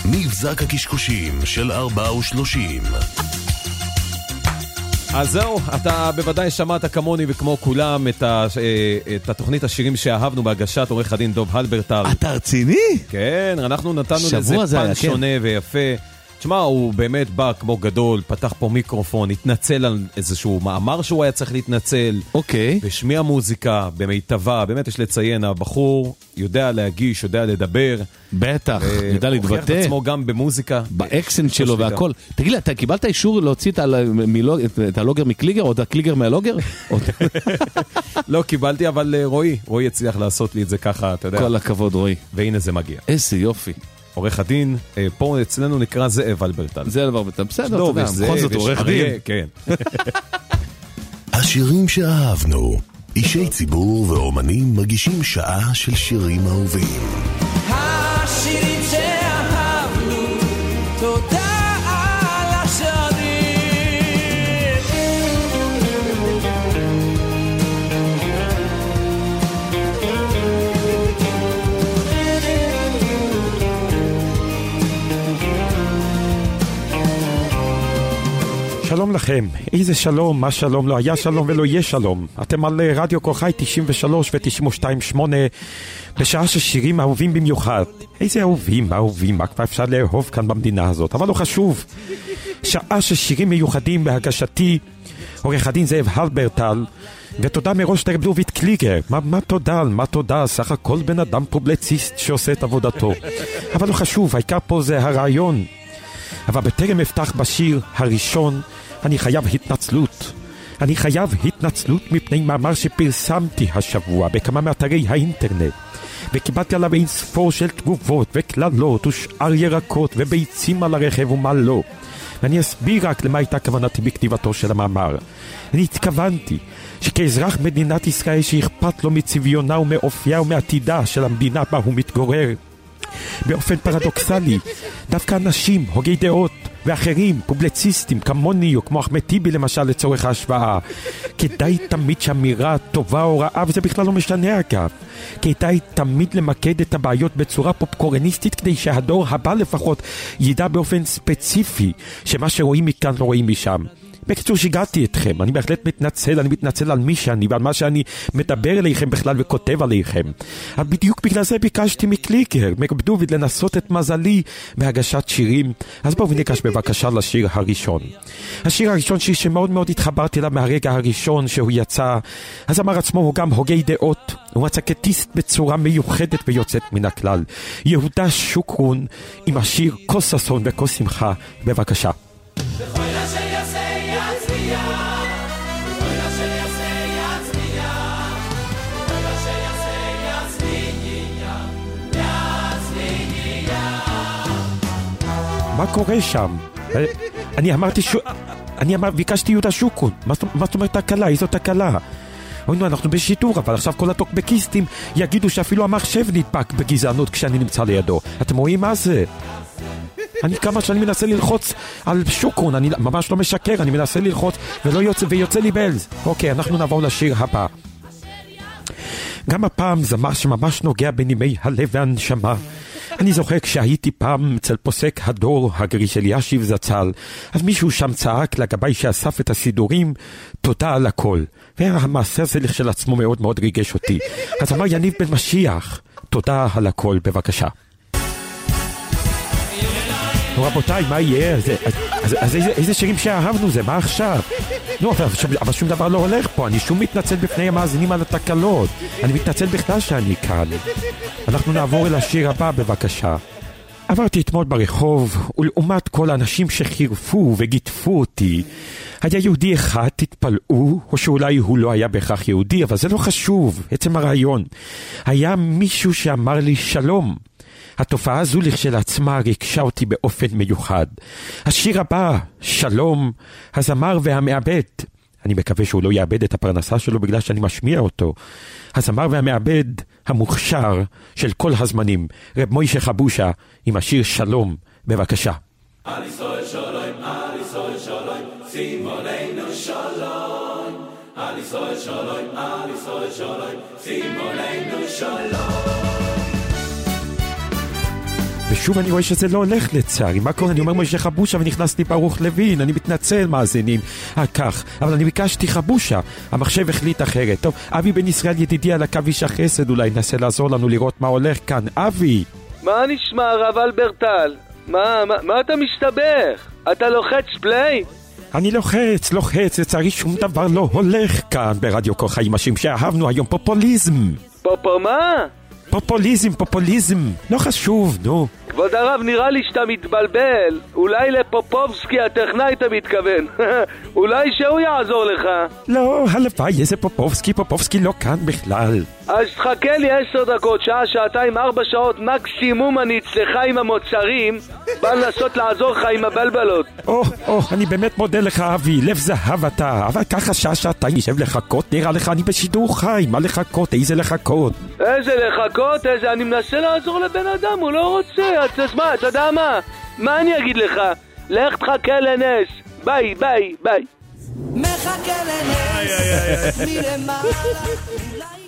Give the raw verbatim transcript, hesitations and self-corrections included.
מבזק הקשקושים של ארבע ושלושים. אז זהו, אתה בוודאי שמעת כמוני וכמו כולם את, ה, את התוכנית השירים שאהבנו בהגשת עורך הדין דוב הלברטל. אתה רציני? כן, אנחנו נתנו לזה פן היה, שונה כן. ויפה. תשמע, הוא באמת בא כמו גדול, פתח פה מיקרופון, התנצל על איזשהו מאמר שהוא היה צריך להתנצל. אוקיי. ושמיע מוזיקה במיטבה, באמת יש לציין, הבחור יודע להגיש, יודע לדבר. בטח, יודע להתבטא. הוכיח את עצמו גם במוזיקה. באקסנט שלו והכל. תגיד לי, אתה קיבלת אישור להוציא את הלוגר מקליגר, או את הקליגר מהלוגר? לא קיבלתי, אבל רועי, רועי הצליח לעשות לי את זה ככה, אתה יודע. כל הכבוד, רועי. והנה זה מגיע. איזה יופי. עורך הדין, פה אצלנו נקרא זאב הלברטל. זאב הלברטל, בסדר, אתה יודע, בכל זאת עורך דין. כן. השירים שאהבנו, אישי ציבור ואומנים מגישים שעה של שירים אהובים. השירים שאהבנו, תודה על השירים. שלום לכם, איזה שלום, מה שלום, לא היה שלום ולא יהיה שלום. אתם על רדיו קורחי תשעים ושלוש ו-תשעים ושתיים נקודה שמונה בשעה ששירים אהובים במיוחד. איזה אהובים, אהובים, מה כבר אפשר לאהוב כאן במדינה הזאת, אבל לא חשוב. שעה ששירים מיוחדים בהגשתי עורך הדין זאב הלברטל, ותודה מראש לרב דוד קליגר. מה, מה תודה, מה תודה, סך הכל בן אדם פובלציסט שעושה את עבודתו. אבל לא חשוב, העיקר פה זה הרעיון. אבל בטרם אפתח בשיר הראשון, אני חייב התנצלות. אני חייב התנצלות מפני מאמר שפרסמתי השבוע בכמה מאתרי האינטרנט. וקיבלתי עליו אין ספור של תגובות וכללות ושאר ירקות וביצים על הרכב ומה לא. ואני אסביר רק למה הייתה כוונתי בכתיבתו של המאמר. אני התכוונתי שכאזרח מדינת ישראל שאכפת לו מצביונה ומאופייה ומעתידה של המדינה בה הוא מתגורר, באופן פרדוקסלי, דווקא אנשים, הוגי דעות ואחרים, פובלציסטים כמוני או כמו אחמד טיבי למשל לצורך ההשוואה, כדאי תמיד שאמירה טובה או רעה, וזה בכלל לא משנה אגב, כדאי תמיד למקד את הבעיות בצורה פופקורניסטית, כדי שהדור הבא לפחות ידע באופן ספציפי שמה שרואים מכאן לא רואים משם. בקיצור, שיגעתי אתכם, אני בהחלט מתנצל, אני מתנצל על מי שאני ועל מה שאני מדבר אליכם בכלל וכותב עליכם. אבל בדיוק בגלל זה ביקשתי מקליקר, מקבדוביד, לנסות את מזלי בהגשת שירים. אז בואו וניגש בבקשה לשיר הראשון. השיר הראשון שיר שמאוד מאוד התחברתי לה מהרגע הראשון שהוא יצא. הזמר עצמו הוא גם הוגי דעות, הוא מצקטיסט בצורה מיוחדת ויוצאת מן הכלל. יהודה שוקרון עם השיר כוס אסון וכוס שמחה, בבקשה. מה קורה שם? אני אמרתי ש... אני אמר... ביקשתי יהודה שוקרון. מה זאת אומרת תקלה? איזו תקלה? אוי נו, אנחנו בשידור, אבל עכשיו כל הטוקבקיסטים יגידו שאפילו המחשב נדבק בגזענות כשאני נמצא לידו. אתם רואים מה זה? אני כמה שאני מנסה ללחוץ על שוקרון, אני ממש לא משקר, אני מנסה ללחוץ ולא יוצא, ויוצא לי בלז. אוקיי, אנחנו נעבור לשיר הבא. גם הפעם זמר שממש נוגע בנימי הלב והנשמה. אני זוכר כשהייתי פעם אצל פוסק הדור הגריש אלישיב זצ"ל, אז מישהו שם צעק לגבי שאסף את הסידורים, תודה על הכל. והמעשה הזה של עצמו מאוד מאוד ריגש אותי. אז אמר יניב בן משיח, תודה על הכל, בבקשה. רבותיי, מה יהיה? אז, אז, אז איזה, איזה שירים שאהבנו זה? מה עכשיו? לא, אבל, אבל שום דבר לא הולך פה. אני שום מתנצל בפני המאזינים על התקלות. אני מתנצל בכלל שאני כאן. אנחנו נעבור אל השיר הבא, בבקשה. עברתי אתמול ברחוב, ולעומת כל האנשים שחירפו וגיטפו אותי, היה יהודי אחד, תתפלאו, או שאולי הוא לא היה בהכרח יהודי, אבל זה לא חשוב, עצם הרעיון. היה מישהו שאמר לי שלום. התופעה הזו לכשלעצמה ריגשה אותי באופן מיוחד. השיר הבא, שלום, הזמר והמעבד. אני מקווה שהוא לא יאבד את הפרנסה שלו בגלל שאני משמיע אותו. הזמר והמעבד המוכשר של כל הזמנים, רב מוישה חבושה, עם השיר שלום, בבקשה. על ישראל שלום, על ישראל שלום, שים עלינו שלום. על ישראל שלום, על ישראל שלום, שים עלינו שלום. ושוב אני רואה שזה לא הולך לצערי. מה קורה? אני אומר משה חבושה ונכנסתי ברוך לוין. אני מתנצל מאזינים על כך, אבל אני ביקשתי חבושה. המחשב החליט אחרת. טוב, אבי בן ישראל ידידי על הקו איש החסד, אולי ננסה לעזור לנו לראות מה הולך כאן. אבי! מה נשמע רב אלברטל? מה, מה, מה אתה משתבח? אתה לוחץ פליי? אני לוחץ, לוחץ, לצערי שום דבר לא הולך כאן ברדיו כל חיים, משום שאהבנו היום פופוליזם. פופו מה? פופוליזם, פופוליזם, לא חשוב, נו. כבוד הרב, נראה לי שאתה מתבלבל. אולי לפופובסקי הטכנאי אתה מתכוון. אולי שהוא יעזור לך. לא, הלוואי, איזה פופובסקי, פופובסקי לא כאן בכלל. אז תחכה לי עשר דקות, שעה, שעתיים, ארבע שעות מקסימום, אני אצלך עם המוצרים, בא לנסות לעזור לך עם הבלבלות. או, או, אני באמת מודה לך אבי, לב זהב אתה, אבל ככה שעה, שעתיים ישב לחכות, נראה לך אני בשידור חי, מה לחכות, איזה לחכות? איזה לחכות, איזה, אני מנסה לעזור לבן אדם, הוא לא רוצה, אז מה, אתה יודע מה? מה אני אגיד לך? לך תחכה לנס, ביי, ביי, ביי. מחכה לנס מלמעלה